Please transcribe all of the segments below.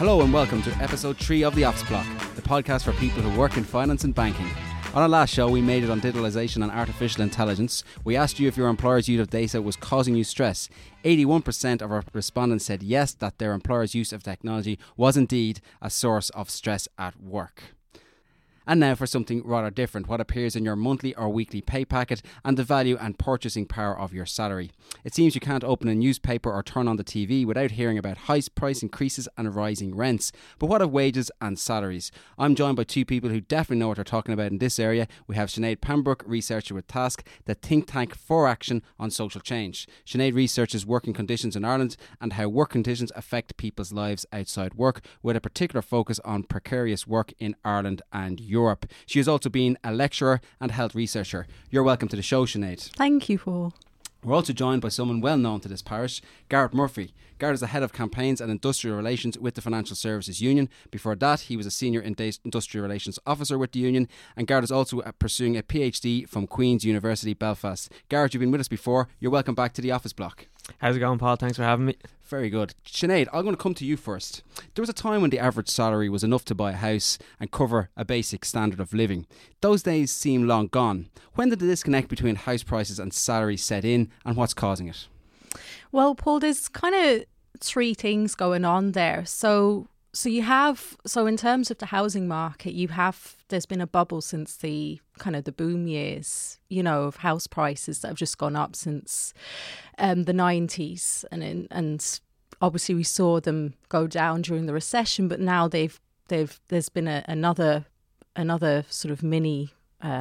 Hello and welcome to episode 3 of The Office Block, the podcast for people who work in finance and banking. On our last show, we made it on digitalisation and artificial intelligence. We asked you if your employer's use of data was causing you stress. 81% of our respondents said yes, that their employer's use of technology was indeed a source of stress at work. And now for something rather different, what appears in your monthly or weekly pay packet and the value and purchasing power of your salary. It seems you can't open a newspaper or turn on the TV without hearing about high price increases and rising rents. But what of wages and salaries? I'm joined by two people who definitely know what they're talking about in this area. We have Sinead Pembroke, researcher with Task, the think tank for action on social change. Sinead researches working conditions in Ireland and how work conditions affect people's lives outside work, with a particular focus on precarious work in Ireland and Europe. She has also been a lecturer and health researcher. You're welcome to the show, Sinead. Thank you, Paul. We're also joined by someone well known to this parish, Gareth Murphy. Gareth is the head of campaigns and industrial relations with the Financial Services Union. Before that, he was a senior industrial relations officer with the union, and Gareth is also pursuing a PhD from Queen's University Belfast. Gareth, you've been with us before. You're welcome back to the Office Block. How's it going, Paul? Thanks for having me. Very good. Sinead, I'm going to come to you first. There was a time when the average salary was enough to buy a house and cover a basic standard of living. Those days seem long gone. When did the disconnect between house prices and salaries set in, and what's causing it? Well, Paul, there's kind of three things going on there. So in terms of the housing market, there's been a bubble since the boom years, of house prices that have just gone up since the 90s, and obviously we saw them go down during the recession, but now there's been another sort of mini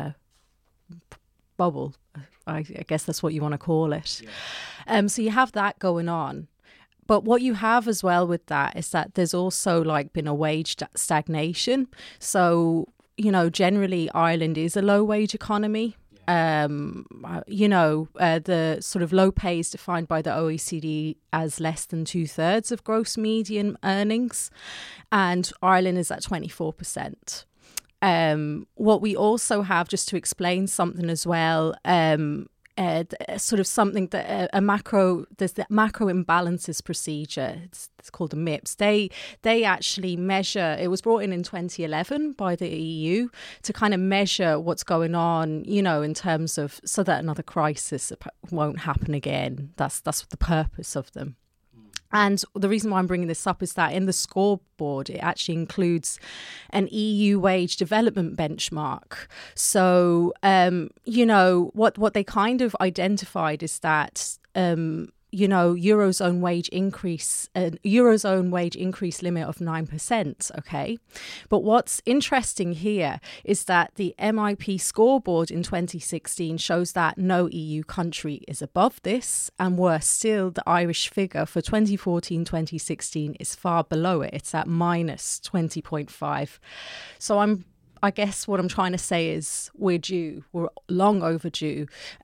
bubble. I guess that's what you want to call it. Yeah. So you have that going on. But what you have as well with that is that there's also been a wage stagnation. So, generally Ireland is a low wage economy. The sort of low pay is defined by the OECD as less than 2/3 of gross median earnings. And Ireland is at 24%. What we also have, just to explain something as well, sort of something that there's the macro imbalances procedure. It's called the MIPS. They actually measure. It was brought in 2011 by the EU to kind of measure what's going on, in terms of so that another crisis won't happen again. That's the purpose of them. And the reason why I'm bringing this up is that in the scoreboard, it actually includes an EU wage development benchmark. So, what they kind of identified is that, Eurozone wage increase limit of 9%. Okay. But what's interesting here is that the MIP scoreboard in 2016 shows that no EU country is above this, and worse still, the Irish figure for 2014-2016 is far below it. It's at minus 20.5. So I guess what I'm trying to say is we're long overdue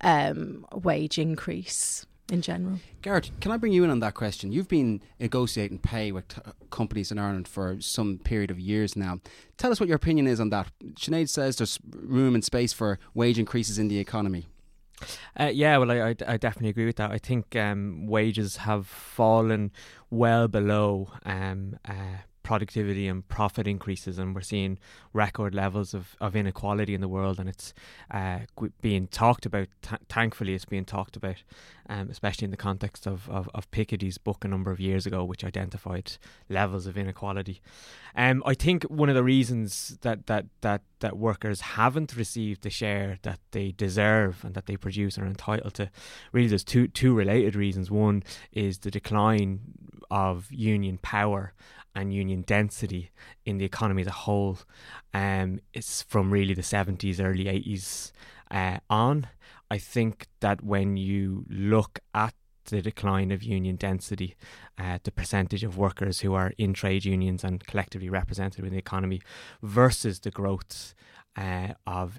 wage increase in general. Gareth, can I bring you in on that question? You've been negotiating pay with companies in Ireland for some period of years now. Tell us what your opinion is on that. Sinead says there's room and space for wage increases in the economy. I definitely agree with that. I think wages have fallen well below productivity and profit increases, and we're seeing record levels of inequality in the world, and it's being talked about. Thankfully, it's being talked about, especially in the context of Piketty's book a number of years ago, which identified levels of inequality. I think one of the reasons that workers haven't received the share that they deserve and that they produce and are entitled to, really there's two related reasons. One is the decline of union power and union density in the economy as a whole. It's from really the 70s, early 80s on. I think that when you look at the decline of union density, the percentage of workers who are in trade unions and collectively represented in the economy versus the growth of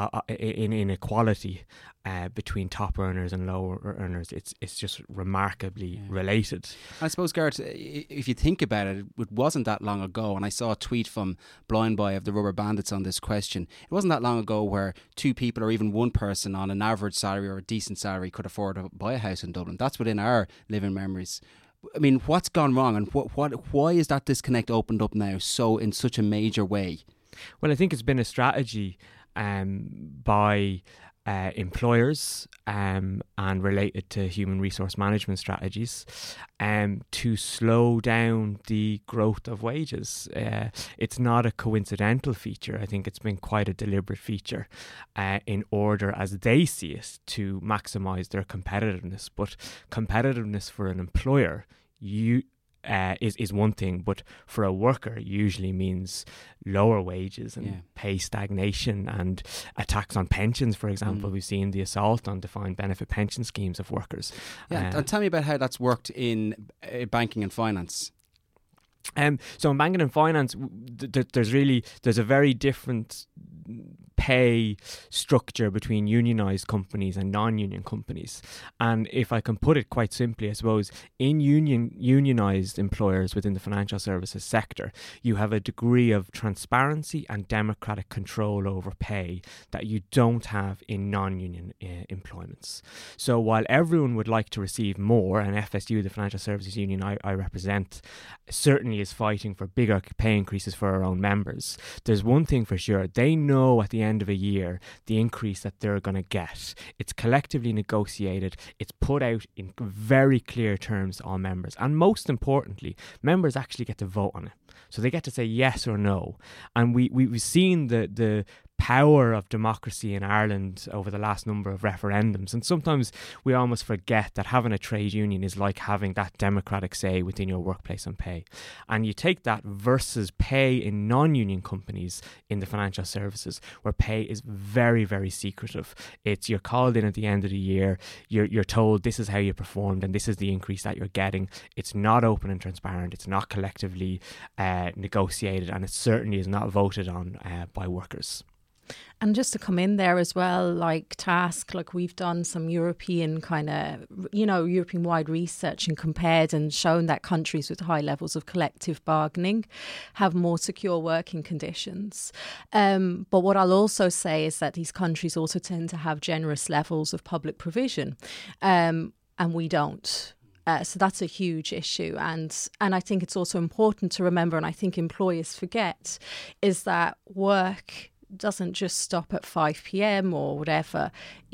inequality between top earners and lower earners, it's just remarkably related. I suppose, Gareth, if you think about it, it wasn't that long ago, and I saw a tweet from Blind Boy of the Rubber Bandits on this question. It wasn't that long ago where two people or even one person on an average salary or a decent salary could afford to buy a house in Dublin. That's within our living memories. I mean, what's gone wrong, and why is that disconnect opened up now so in such a major way? Well, I think it's been a strategy by employers and related to human resource management strategies to slow down the growth of wages. It's not a coincidental feature. I think it's been quite a deliberate feature in order, as they see it, to maximise their competitiveness. But competitiveness for an employer, is one thing, but for a worker usually means lower wages and pay stagnation and attacks on pensions, for example. We've seen the assault on defined benefit pension schemes of workers. And tell me about how that's worked in banking and finance. So in banking and finance, there's a very different pay structure between unionised companies and non-union companies. And if I can put it quite simply, I suppose, in unionised employers within the financial services sector, you have a degree of transparency and democratic control over pay that you don't have in non-union employments. So while everyone would like to receive more, and FSU, the financial services union I represent, certainly is fighting for bigger pay increases for our own members, there's one thing for sure: they know at the end of a year the increase that they're going to get. It's collectively negotiated, it's put out in very clear terms to all members, and most importantly, members actually get to vote on it. So they get to say yes or no. And we've seen the power of democracy in Ireland over the last number of referendums, and sometimes we almost forget that having a trade union is like having that democratic say within your workplace on pay. And you take that versus pay in non-union companies in the financial services, where pay is very, very secretive. It's you're called in at the end of the year, you're told this is how you performed and this is the increase that you're getting. It's not open and transparent, it's not collectively negotiated, and it certainly is not voted on by workers. And just to come in there as well, like TASC, like we've done some European kind of, European-wide research and compared and shown that countries with high levels of collective bargaining have more secure working conditions. But what I'll also say is that these countries also tend to have generous levels of public provision, and we don't. So that's a huge issue. And I think it's also important to remember, and I think employers forget, is that work doesn't just stop at 5 p.m. or whatever.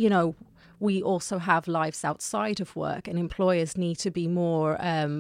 We also have lives outside of work, and employers need to be more,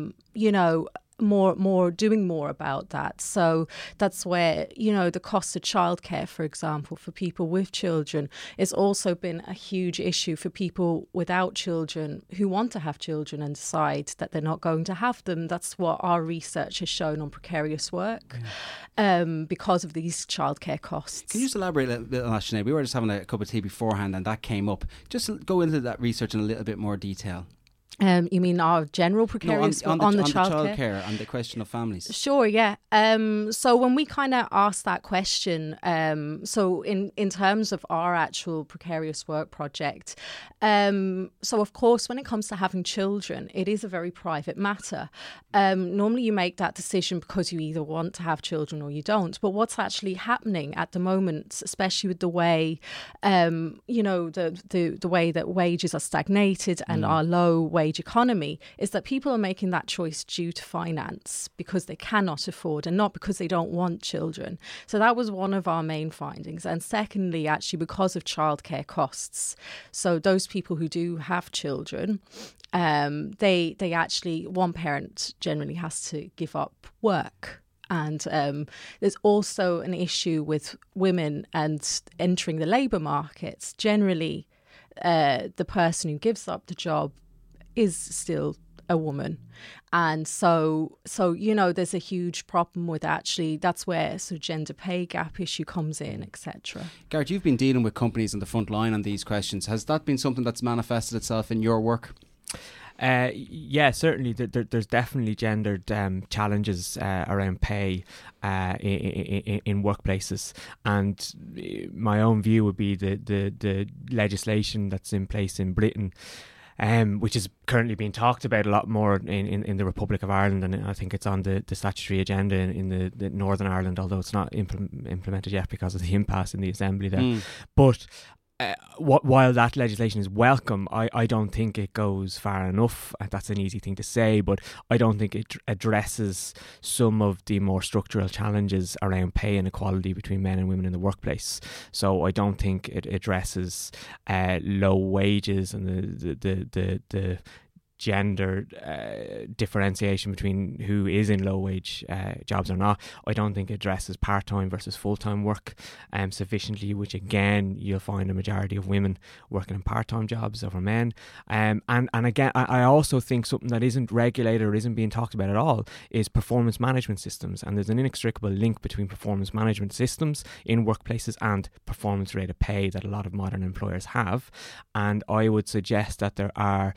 doing more about that. So that's where, the cost of childcare, for example, for people with children, has also been a huge issue for people without children who want to have children and decide that they're not going to have them. That's what our research has shown on precarious work, because of these childcare costs. Can you just elaborate a bit on that, Sinead? We were just having a cup of tea beforehand and that came up. Just go into that research in a little bit more detail. You mean our general precarious on the childcare and the question of families? Sure, yeah. So when we kind of asked that question, so in terms of our actual precarious work project, so of course when it comes to having children, it is a very private matter. Normally you make that decision because you either want to have children or you don't. But what's actually happening at the moment, especially with the way, the way that wages are stagnated and our low wage economy, is that people are making that choice due to finance, because they cannot afford and not because they don't want children. So that was one of our main findings. And secondly, actually, because of childcare costs. So those people who do have children, they actually, one parent generally has to give up work. And there's also an issue with women and entering the labour markets. Generally, the person who gives up the job is still a woman. And so there's a huge problem with, actually, that's where sort of gender pay gap issue comes in, etc. Gareth, you've been dealing with companies on the front line on these questions. Has that been something that's manifested itself in your work? Yeah, certainly. There's definitely gendered challenges around pay in workplaces, and my own view would be the legislation that's in place in Britain, which is currently being talked about a lot more in the Republic of Ireland, and I think it's on the statutory agenda in the Northern Ireland, although it's not implemented yet because of the impasse in the Assembly there. But while that legislation is welcome, I don't think it goes far enough. That's an easy thing to say, but I don't think it addresses some of the more structural challenges around pay inequality between men and women in the workplace. So I don't think it addresses low wages and the gender differentiation between who is in low wage jobs or not. I don't think it addresses part-time versus full-time work sufficiently, which again you'll find a majority of women working in part-time jobs over men. And again, I also think something that isn't regulated or isn't being talked about at all is performance management systems, and there's an inextricable link between performance management systems in workplaces and performance related pay that a lot of modern employers have. And I would suggest that there are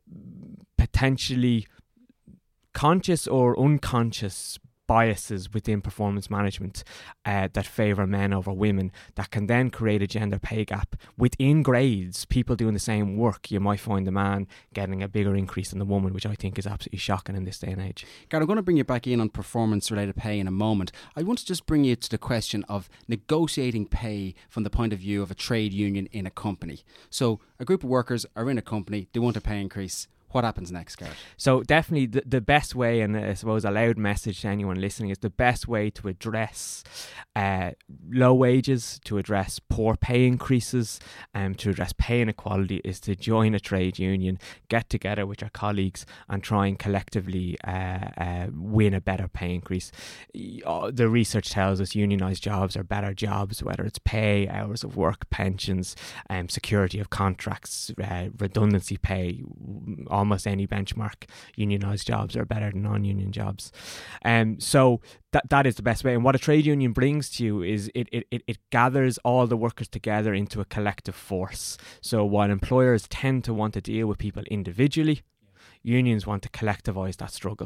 potentially conscious or unconscious biases within performance management that favour men over women that can then create a gender pay gap within grades. People doing the same work, you might find the man getting a bigger increase than the woman, which I think is absolutely shocking in this day and age. Gareth, I'm going to bring you back in on performance related pay in a moment. I want to just bring you to the question of negotiating pay from the point of view of a trade union in a company. So a group of workers are in a company, they want a pay increase. What happens next, Gareth? So definitely the best way, and I suppose a loud message to anyone listening, is the best way to address low wages, to address poor pay increases, to address pay inequality is to join a trade union, get together with your colleagues and try and collectively win a better pay increase. The research tells us unionised jobs are better jobs, whether it's pay, hours of work, pensions, security of contracts, redundancy pay. Almost any benchmark, unionised jobs are better than non-union jobs. So that is the best way. And what a trade union brings to you is it gathers all the workers together into a collective force. So while employers tend to want to deal with people individually, unions want to collectivise that struggle.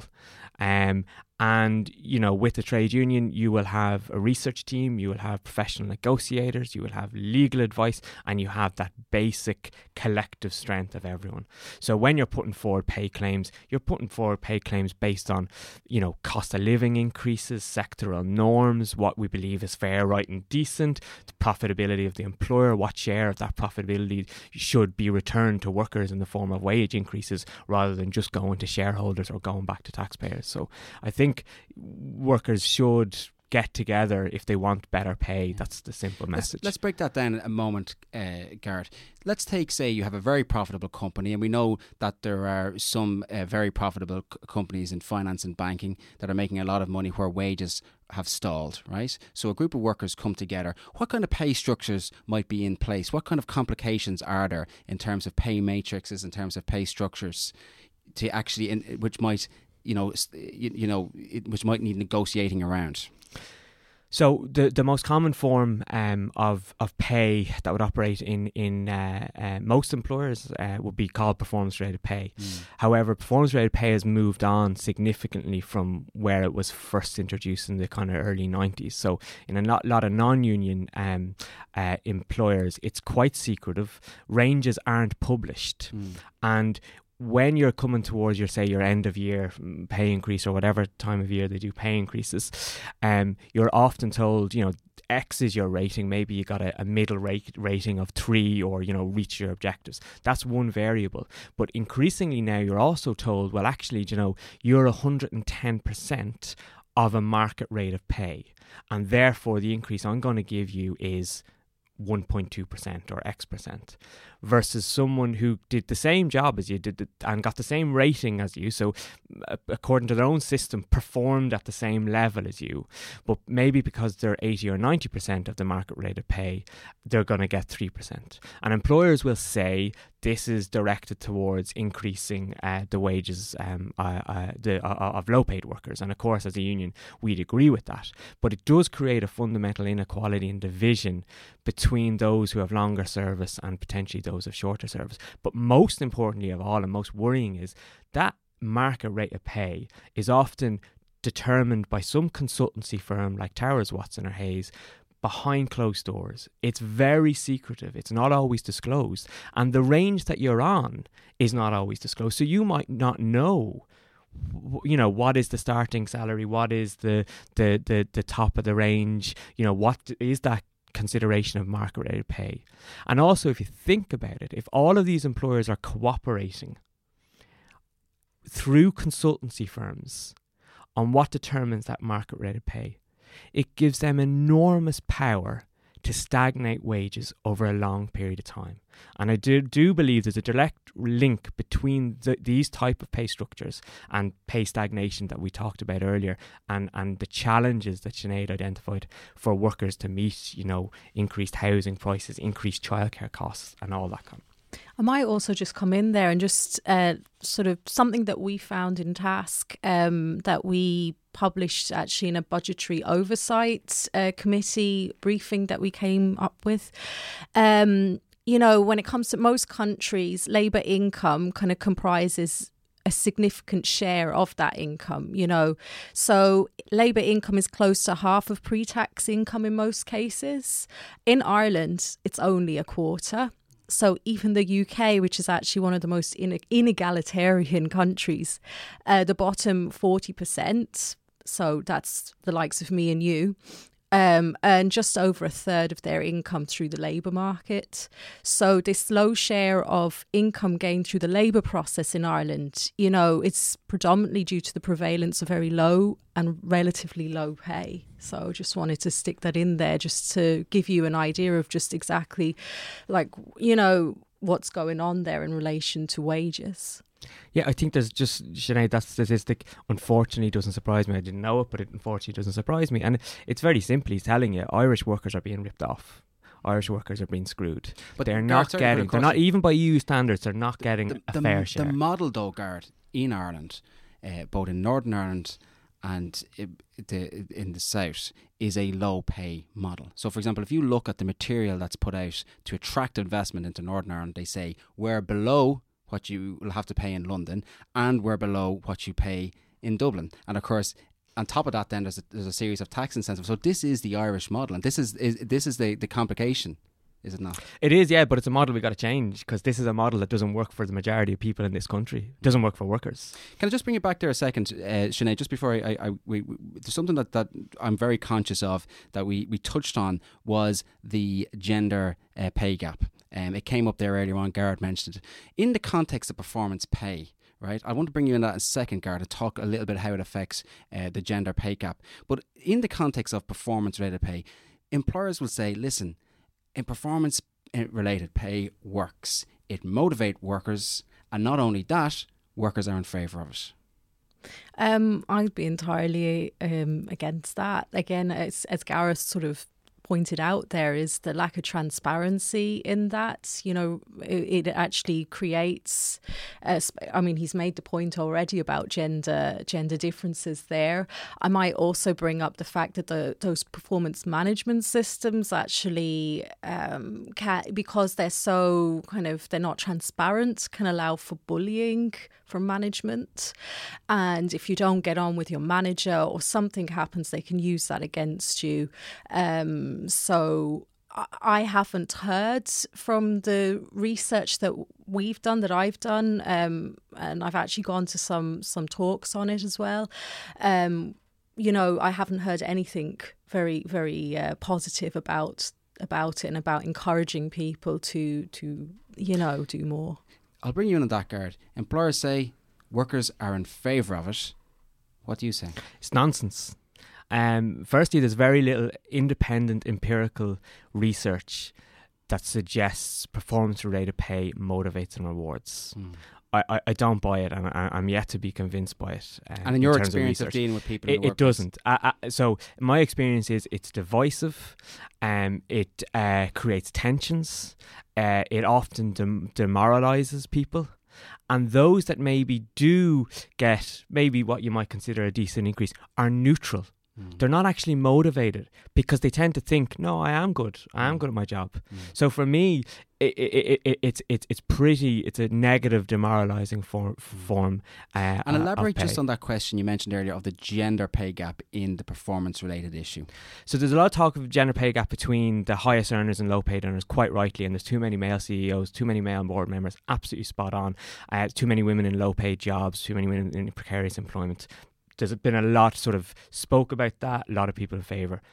And, you know, with the trade union, you will have a research team, you will have professional negotiators, you will have legal advice, and you have that basic collective strength of everyone. So when you're putting forward pay claims, you're putting forward pay claims based on, you know, cost of living increases, sectoral norms, what we believe is fair, right and decent, the profitability of the employer, what share of that profitability should be returned to workers in the form of wage increases rather than just going to shareholders or going back to taxpayers. So I think workers should get together if they want better pay. That's the simple message. Let's break that down a moment, Gareth. Let's take, say, you have a very profitable company, and we know that there are some very profitable companies in finance and banking that are making a lot of money where wages have stalled, right? So a group of workers come together. What kind of pay structures might be in place? What kind of complications are there in terms of pay matrices, in terms of pay structures, to actually, which might which might need negotiating around? So the most common form of pay that would operate in most employers would be called performance-related pay. However, performance-related pay has moved on significantly from where it was first introduced in the kind of early 90s. So in a lot of non-union employers, it's quite secretive. Ranges aren't published. And when you're coming towards your end of year pay increase or whatever time of year they do pay increases, you're often told, you know, X is your rating. Maybe you got a middle rating of 3, or, you know, reach your objectives. That's one variable. But increasingly now you're also told, well, actually, you know, you're 110% of a market rate of pay, and therefore the increase I'm going to give you is 1.2% or X%, versus someone who did the same job as you did and got the same rating as you, so according to their own system performed at the same level as you, but maybe because they're 80 or 90% of the market rate of pay, they're going to get 3%. And employers will say this is directed towards increasing the wages of low-paid workers. And of course, as a union, we'd agree with that. But it does create a fundamental inequality and division between those who have longer service and potentially those of shorter service. But most importantly of all, and most worrying, is that market rate of pay is often determined by some consultancy firm like Towers, Watson or Hayes, behind closed doors. It's very secretive. It's not always disclosed. And the range that you're on is not always disclosed. So you might not know, you know, what is the starting salary, what is the top of the range, you know, what is that consideration of market-related pay. And also, if you think about it, if all of these employers are cooperating through consultancy firms on what determines that market-related pay, it gives them enormous power to stagnate wages over a long period of time. And I do believe there's a direct link between these type of pay structures and pay stagnation that we talked about earlier, and the challenges that Sinead identified for workers to meet, increased housing prices, increased childcare costs, and all that kind of. I might also just come in there and just sort of something that we found in Task that we published actually in a budgetary oversight committee briefing that we came up with. When it comes to most countries, labour income kind of comprises a significant share of that income, So labour income is close to half of pre-tax income in most cases. In Ireland, it's only a quarter. So even the UK, which is actually one of the most inegalitarian countries, the bottom 40%, so that's the likes of me and you, earn just over a third of their income through the labour market. So this low share of income gained through the labour process in Ireland, it's predominantly due to the prevalence of very low and relatively low pay. So just wanted to stick that in there just to give you an idea of just exactly what's going on there in relation to wages. Yeah, I think there's just, Sinead, that statistic unfortunately doesn't surprise me. I didn't know it, but it unfortunately doesn't surprise me. And it's very simply telling you Irish workers are being ripped off. Irish workers are being screwed. But they're not even by EU standards, they're not getting a fair share. The model though, Gareth, in Ireland, both in Northern Ireland and in the south, is a low pay model. So for example, if you look at the material that's put out to attract investment into Northern Ireland, they say we're below what you will have to pay in London, and we're below what you pay in Dublin. And of course, on top of that, then there's a series of tax incentives. So this is the Irish model, and this is the complication, is it not? It is, yeah, but it's a model we've got to change, because this is a model that doesn't work for the majority of people in this country. It doesn't work for workers. Can I just bring you back there a second, Sinead, just before there's something that I'm very conscious of that we touched on, was the gender pay gap. It came up there earlier on, Gareth mentioned it. In the context of performance pay, right? I want to bring you in that in a second, Gareth, to talk a little bit how it affects the gender pay gap. But in the context of performance-related pay, employers will say, listen, in performance-related pay works. It motivates workers, and not only that, workers are in favour of it. I'd be entirely against that. Again, as Gareth sort of pointed out, there is the lack of transparency in that. It actually creates he's made the point already about gender differences there. I might also bring up the fact that those performance management systems actually because they're so they're not transparent, can allow for bullying from management, and if you don't get on with your manager or something happens, they can use that against you. So I haven't heard from the research that we've done, that I've done, and I've actually gone to some talks on it as well. I haven't heard anything very, very positive about it and about encouraging people to do more. I'll bring you in on that, Gareth. Employers say workers are in favour of it. What do you say? It's nonsense. Firstly, there's very little independent empirical research that suggests performance-related pay motivates and rewards. I don't buy it, and I'm yet to be convinced by it. And in your experience of dealing with people in the workplace? It doesn't. So my experience is it's divisive, it creates tensions, it often demoralises people. And those that maybe do get maybe what you might consider a decent increase are neutral. They're not actually motivated because they tend to think, no, I am good at my job. So for me, it's a negative, demoralising form. And elaborate just on that question you mentioned earlier of the gender pay gap in the performance-related issue. So there's a lot of talk of gender pay gap between the highest earners and low-paid earners, quite rightly, and there's too many male CEOs, too many male board members, absolutely spot on. Too many women in low-paid jobs, too many women in precarious employment. There's been a lot sort of spoke about that, a lot of people in favour.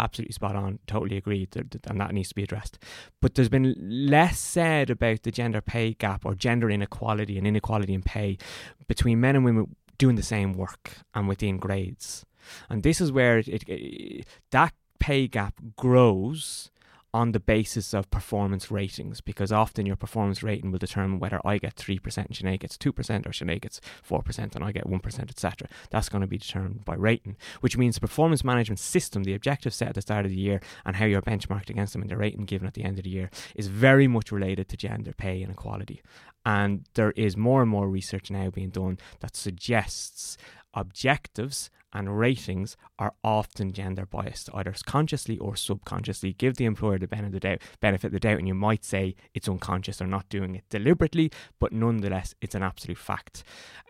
absolutely spot on. Totally agreed, and that needs to be addressed. But there's been less said about the gender pay gap or gender inequality and inequality in pay between men and women doing the same work and within grades. And this is where that pay gap grows on the basis of performance ratings, because often your performance rating will determine whether I get 3% and Sinead gets 2% or Sinead gets 4% and I get 1%, etc. That's going to be determined by rating, which means the performance management system, the objectives set at the start of the year and how you're benchmarked against them and the rating given at the end of the year, is very much related to gender pay inequality. And there is more and more research now being done that suggests objectives and ratings are often gender biased, either consciously or subconsciously. Give the employer the benefit of the doubt, and you might say it's unconscious, they're not doing it deliberately, but nonetheless it's an absolute fact.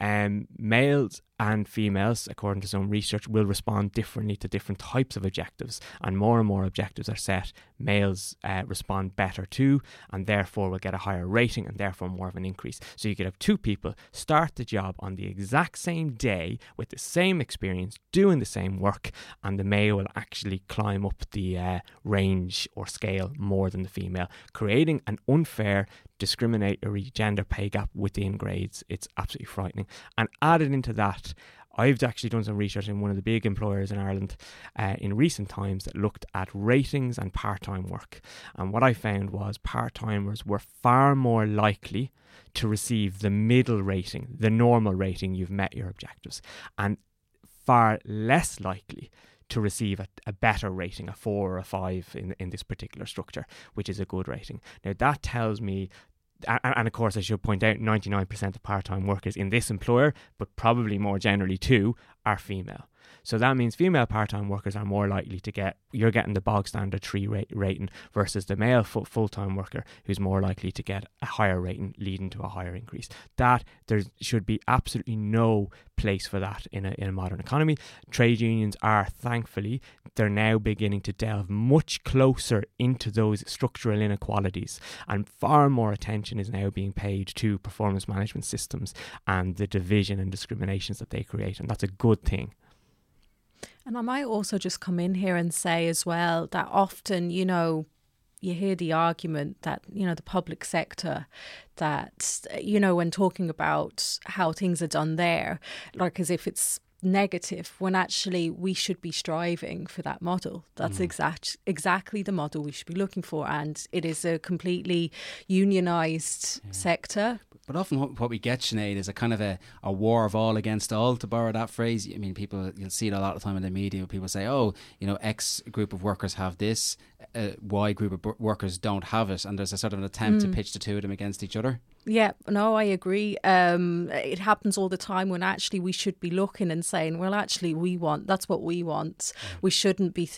Males and females, according to some research, will respond differently to different types of objectives, and more objectives are set. Males respond better to, and therefore will get a higher rating and therefore more of an increase. So you could have two people start the job on the exact same day with the same experience, doing the same work, and the male will actually climb up the range or scale more than the female, creating an unfair, discriminatory gender pay gap within grades. It's absolutely frightening. And added into that, I've actually done some research in one of the big employers in Ireland in recent times that looked at ratings and part-time work. And what I found was part-timers were far more likely to receive the middle rating, the normal rating, you've met your objectives, and far less likely to receive a better rating, a 4 or a 5 in this particular structure, which is a good rating. Now that tells me, and of course I should point out, 99% of part-time workers in this employer, but probably more generally too, are female. So that means female part-time workers are more likely to get, you're getting the bog standard 3 rating versus the male full-time worker who's more likely to get a higher rating, leading to a higher increase. That there should be absolutely no place for that in a modern economy. Trade unions are, thankfully, they're now beginning to delve much closer into those structural inequalities, and far more attention is now being paid to performance management systems and the division and discriminations that they create, and that's a good thing. And I might also just come in here and say as well that often, you hear the argument that, the public sector, that, when talking about how things are done there, like as if it's negative, when actually we should be striving for that model. That's exactly the model we should be looking for. And it is a completely unionised sector. But often what we get, Sinead, is a kind of a war of all against all, to borrow that phrase. I mean, you'll see it a lot of time in the media. People say, X group of workers have this, Y group of workers don't have it. And there's a sort of an attempt to pitch the two of them against each other. Yeah, no, I agree. It happens all the time when actually we should be looking and saying, well, actually, that's what we want. We shouldn't be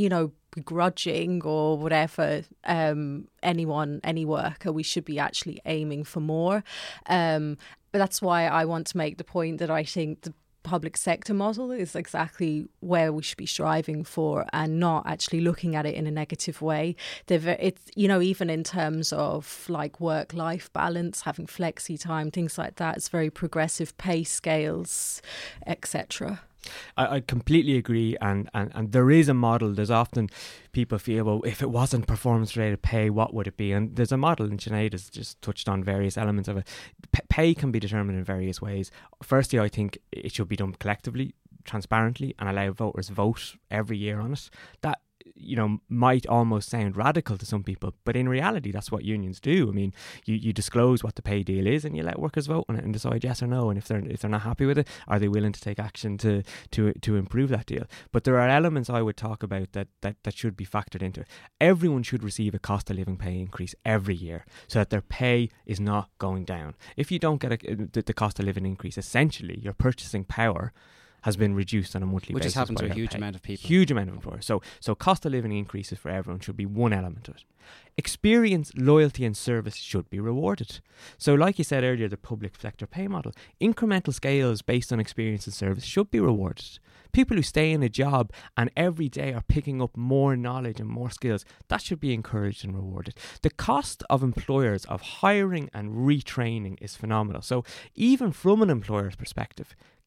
begrudging or whatever any worker. We should be actually aiming for more. But that's why I want to make the point that I think the public sector model is exactly where we should be striving for, and not actually looking at it in a negative way. It's, even in terms of like work-life balance, having flexi time, things like that, it's very progressive pay scales, etc. I completely agree, and there is a model. There's often people feel, well, if it wasn't performance-related pay, what would it be? And there's a model, and Sinead has just touched on various elements of it. Pay can be determined in various ways. Firstly, I think it should be done collectively, transparently, and allow voters vote every year on it. That might almost sound radical to some people, but in reality that's what unions do. I mean, you disclose what the pay deal is and you let workers vote on it and decide yes or no, and if they're not happy with it, are they willing to take action to improve that deal. But there are elements I would talk about that should be factored into it. Everyone should receive a cost of living pay increase every year so that their pay is not going down. If you don't get the cost of living increase, essentially your purchasing power has been reduced on a monthly basis. Which has happened to a huge amount of people. Huge amount of employers. So cost of living increases for everyone should be one element of it. Experience, loyalty and service should be rewarded. So like you said earlier, the public sector pay model, incremental scales based on experience and service should be rewarded. People who stay in a job and every day are picking up more knowledge and more skills, that should be encouraged and rewarded. The cost of employers of hiring and retraining is phenomenal. So even from an employer's perspective,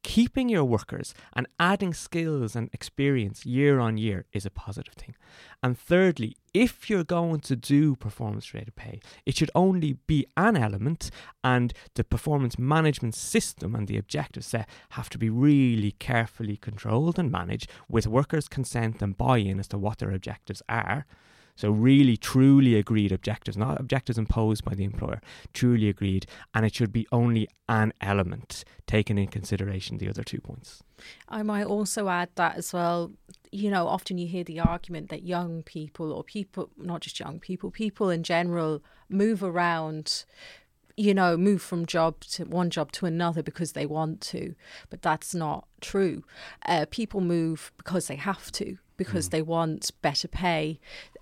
keeping your workers and adding skills and experience year on year is a positive thing. And thirdly, if you're going to do performance-related pay, it should only be an element, and the performance management system and the objectives set have to be really carefully controlled and managed with workers' consent and buy-in as to what their objectives are. So really, truly agreed objectives, not objectives imposed by the employer, truly agreed, and it should be only an element, taking in consideration the other 2 points. I might also add that as well, you know, often you hear the argument that young people, or people, not just young people, people in general move around, you know, move from one job to another because they want to, but that's not true. People move because they have to, because they want better pay.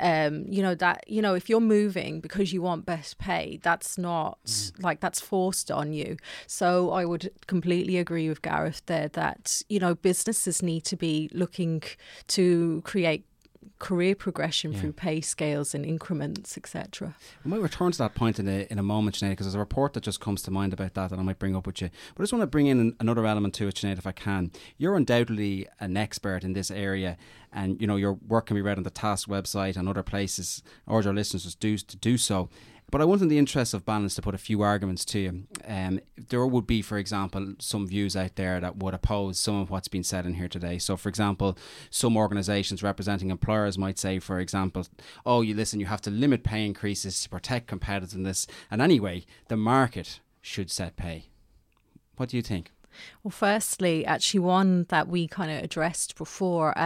If you're moving because you want better pay, that's not like, that's forced on you. So I would completely agree with Gareth there that, you know, businesses need to be looking to create career progression through pay scales and increments, etc. We might return to that point in a moment, Sinead, because there's a report that just comes to mind about that I might bring up with you. But I just want to bring in another element to it, Sinead, if I can. You're undoubtedly an expert in this area, and you know your work can be read on the TASC website and other places. I urge our listeners to do so. But I want, in the interest of balance, to put a few arguments to you. There would be, for example, some views out there that would oppose some of what's been said in here today. So, for example, some organisations representing employers might say, for example, oh, you have to limit pay increases to protect competitiveness. And anyway, the market should set pay. What do you think? Well, firstly, actually, one that we kind of addressed before,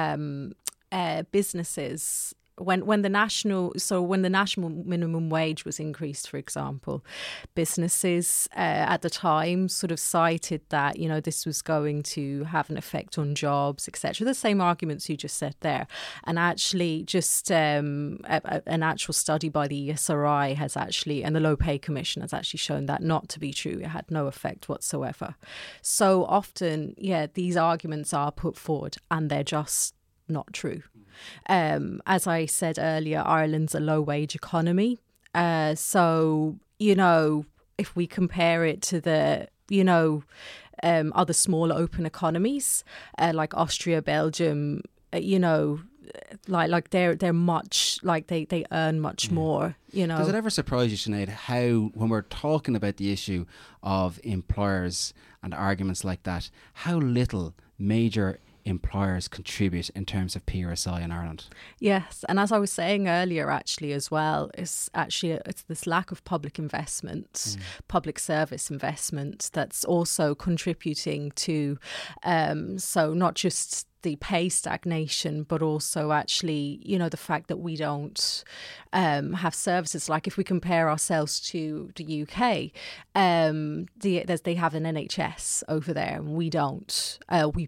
businesses. When the national minimum wage was increased, for example, businesses at the time sort of cited that, you know, this was going to have an effect on jobs, etc. The same arguments you just said there. And actually, just an actual study by the ESRI has actually, and the Low Pay Commission has actually shown that not to be true. It had no effect whatsoever. So often, these arguments are put forward and they're just not true. As I said earlier, Ireland's a low wage economy. So, you know, if we compare it to the, you know, other smaller open economies like Austria, Belgium, you know, like they're much, like they earn much more, you know. Does it ever surprise you, Sinead, how when we're talking about the issue of employers and arguments like that, how little major employers contribute in terms of PRSI in Ireland? Yes, and as I was saying earlier, actually as well, it's this lack of public investment, public service investment, that's also contributing to so not just the pay stagnation, but also actually, you know, the fact that we don't have services. Like if we compare ourselves to the UK, they have an NHS over there and we don't.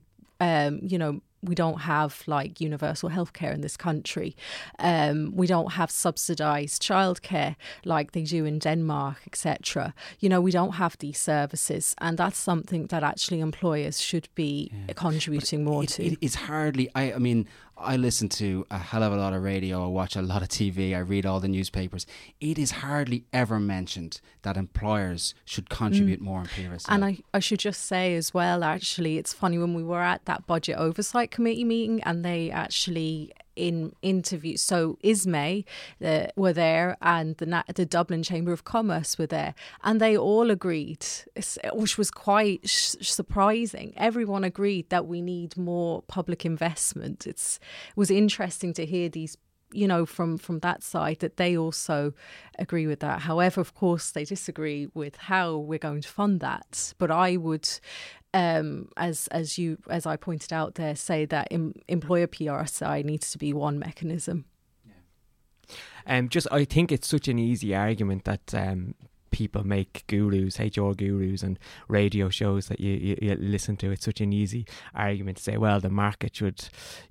We don't have like universal healthcare in this country. We don't have subsidised childcare like they do in Denmark, etc. You know, we don't have these services, and that's something that actually employers should be contributing more to. It is hardly. I mean, I listen to a hell of a lot of radio. I watch a lot of TV. I read all the newspapers. It is hardly ever mentioned that employers should contribute more in PRSI. And I should just say as well, actually, it's funny, when we were at that Budget Oversight Committee meeting and they actually in interviews, so ISME were there and the Dublin Chamber of Commerce were there, and they all agreed, which was quite surprising. Everyone agreed that we need more public investment. It was interesting to hear these, you know, from that side, that they also agree with that. However, of course, they disagree with how we're going to fund that. But I would, as I pointed out there, say that employer PRSI needs to be one mechanism. I think it's such an easy argument that people make HR gurus and radio shows that you listen to. It's such an easy argument to say, well, the market should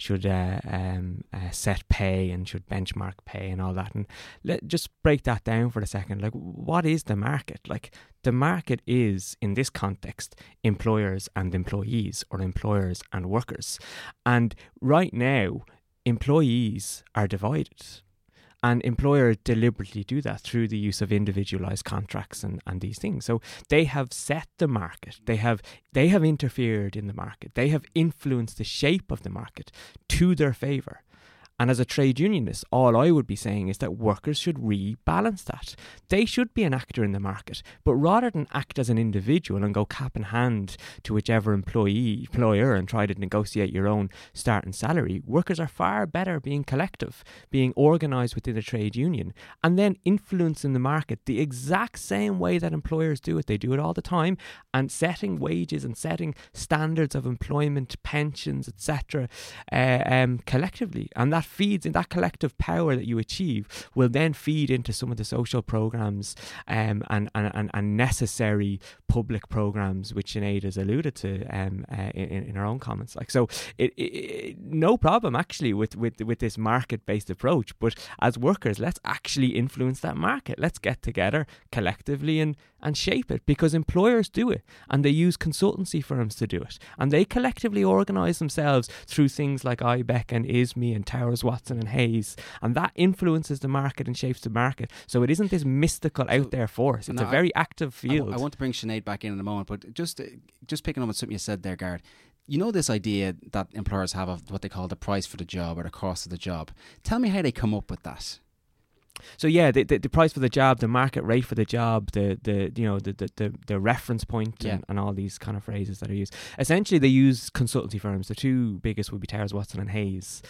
set pay and should benchmark pay and all that. And just break that down for a second. Like, what is the market? Like, the market is, in this context, employers and employees, or employers and workers. And right now, employees are divided. And employers deliberately do that through the use of individualised contracts and these things. So they have set the market. They have interfered in the market. They have influenced the shape of the market to their favour. And as a trade unionist, all I would be saying is that workers should rebalance that. They should be an actor in the market, but rather than act as an individual and go cap in hand to whichever employer and try to negotiate your own starting salary, workers are far better being collective, being organised within a trade union, and then influencing the market the exact same way that employers do it. They do it all the time, and setting wages and setting standards of employment, pensions, etc. Collectively. And that feeds in that collective power that you achieve will then feed into some of the social programs and necessary public programs which Sinead has alluded to in her own comments. Like, so it no problem actually with this market-based approach, but as workers, let's actually influence that market. Let's get together collectively and shape it, because employers do it, and they use consultancy firms to do it, and they collectively organise themselves through things like IBEC and ISME and Towers Watson and Hayes, and that influences the market and shapes the market. So it isn't this mystical out there force. It's a very active field. I want to bring Sinead back in a moment, but just picking up on something you said there, Gareth. You know this idea that employers have of what they call the price for the job or the cost of the job. Tell me how they come up with that. So yeah, the price for the job, the market rate for the job, the reference point, and all these kind of phrases that are used. Essentially, they use consultancy firms. The two biggest would be Towers Watson and Hayes.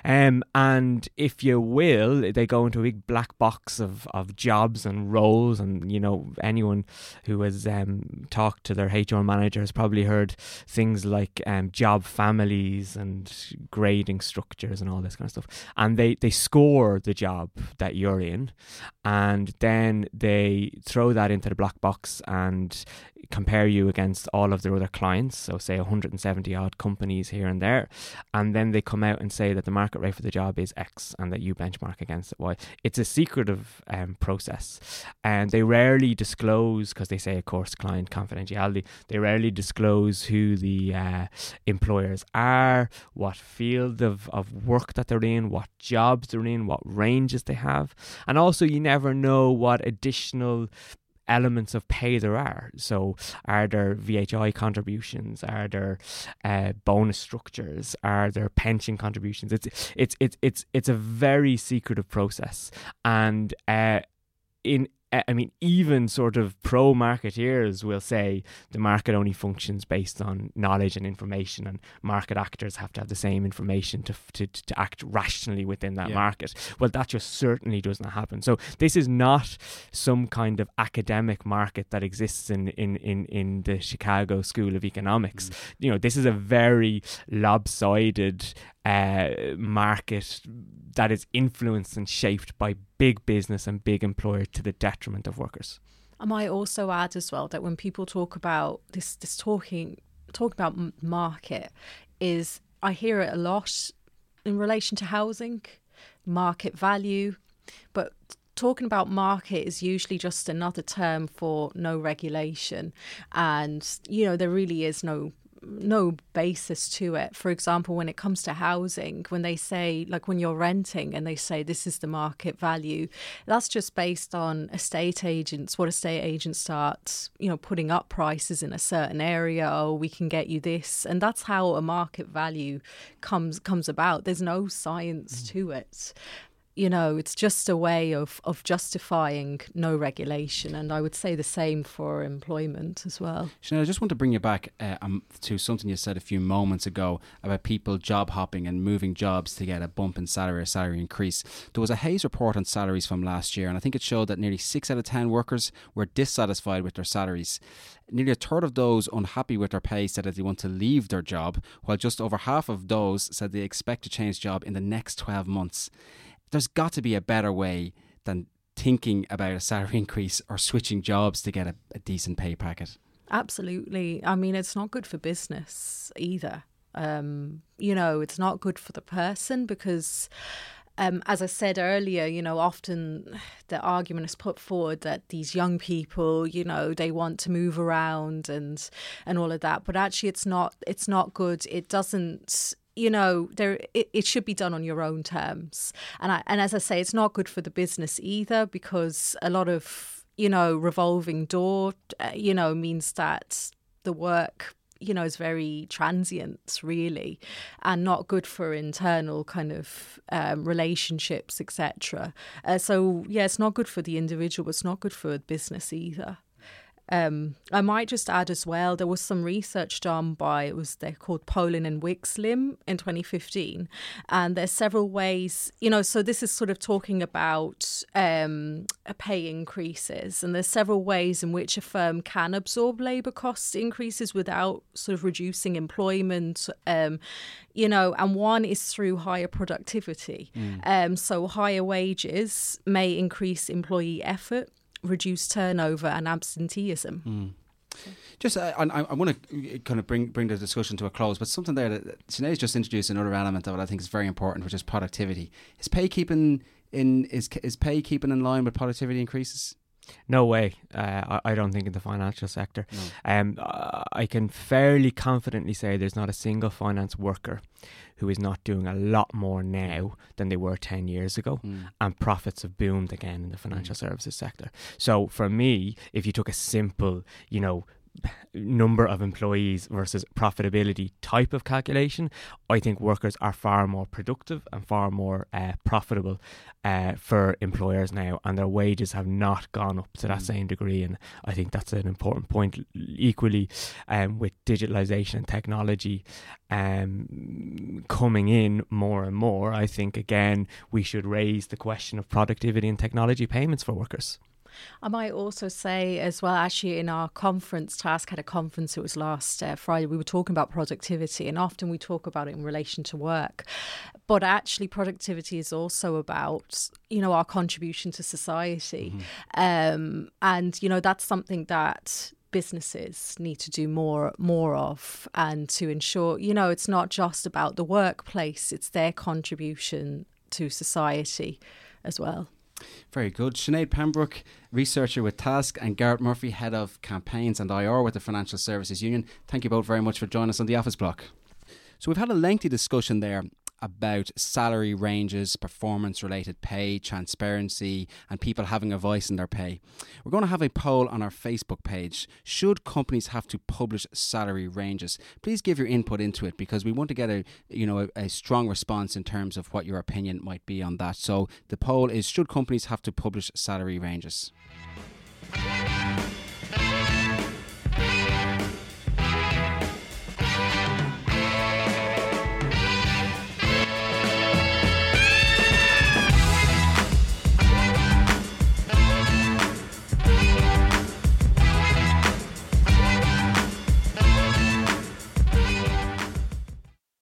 And if you will, they go into a big black box of jobs and roles, and anyone who has talked to their HR manager has probably heard things like job families and grading structures and all this kind of stuff. And they score the job that you're in, and then they throw that into the black box and compare you against all of their other clients, so say 170 odd companies here and there, and then they come out and say that the market rate for the job is X and that you benchmark against it Y. It's a secretive process, and they rarely disclose, because they say, of course, client confidentiality, they rarely disclose who the employers are, what field of work that they're in, what jobs they're in, what ranges they have, and also you never know what additional elements of pay there are. So are there VHI contributions? Are there bonus structures? Are there pension contributions? It's a very secretive process, and even sort of pro-marketeers will say the market only functions based on knowledge and information, and market actors have to have the same information to act rationally within that market. Well, that just certainly doesn't happen. So this is not some kind of academic market that exists in the Chicago School of Economics. This is a very lopsided market that is influenced and shaped by big business and big employers to the detriment of workers. I might also add as well that when people talk about this talking about market, is I hear it a lot in relation to housing, market value, but talking about market is usually just another term for no regulation, and there really is no basis to it. For example, when it comes to housing, when they say, like when you're renting and they say this is the market value, that's just based on estate agents, what estate agents start, putting up prices in a certain area. Oh, we can get you this. And that's how a market value comes about. There's no science to it. It's just a way of justifying no regulation. And I would say the same for employment as well. Sinead, I just want to bring you back to something you said a few moments ago about people job hopping and moving jobs to get a bump in salary or salary increase. There was a Hayes report on salaries from last year, and I think it showed that nearly 6 out of 10 workers were dissatisfied with their salaries. Nearly a third of those unhappy with their pay said that they want to leave their job, while just over half of those said they expect to change job in the next 12 months. There's got to be a better way than thinking about a salary increase or switching jobs to get a decent pay packet. Absolutely. I mean, it's not good for business either. It's not good for the person because, as I said earlier, often the argument is put forward that these young people, they want to move around and all of that. But actually, it's not good. It doesn't it should be done on your own terms. And as I say, it's not good for the business either, because a lot of, revolving door, means that the work, is very transient, really, and not good for internal kind of relationships, etc. So, yeah, it's not good for the individual. It's not good for business either. I might just add as well, there was some research done they're called Poland and Wixlim in 2015. And there's several ways, so this is sort of talking about pay increases. And there's several ways in which a firm can absorb labour cost increases without sort of reducing employment, and one is through higher productivity. So higher wages may increase employee effort, reduce turnover and absenteeism. Just, I want to kind of bring the discussion to a close, but something there that Sinead's just introduced another element of it I think is very important, which is productivity. Is pay keeping in line with productivity increases? No way. I don't think in the financial sector. No. I can fairly confidently say there's not a single finance worker who is not doing a lot more now than they were 10 years ago, and profits have boomed again in the financial services sector. So for me, if you took a simple, number of employees versus profitability type of calculation, I think workers are far more productive and far more profitable for employers now, and their wages have not gone up to that same degree. And I think that's an important point. Equally, with digitalisation and technology coming in more and more, I think again we should raise the question of productivity and technology payments for workers. I might also say as well, actually in our conference, TASC had a conference, it was last Friday, we were talking about productivity, and often we talk about it in relation to work. But actually productivity is also about, our contribution to society. And, that's something that businesses need to do more of, and to ensure, it's not just about the workplace, it's their contribution to society as well. Very good. Sinead Pembroke, researcher with TASC, and Garrett Murphy, head of campaigns and IR with the Financial Services Union. Thank you both very much for joining us on the Office Block. So we've had a lengthy discussion there about salary ranges, performance-related pay, transparency, and people having a voice in their pay. We're going to have a poll on our Facebook page. Should companies have to publish salary ranges? Please give your input into it, because we want to get a strong response in terms of what your opinion might be on that. So the poll is: should companies have to publish salary ranges?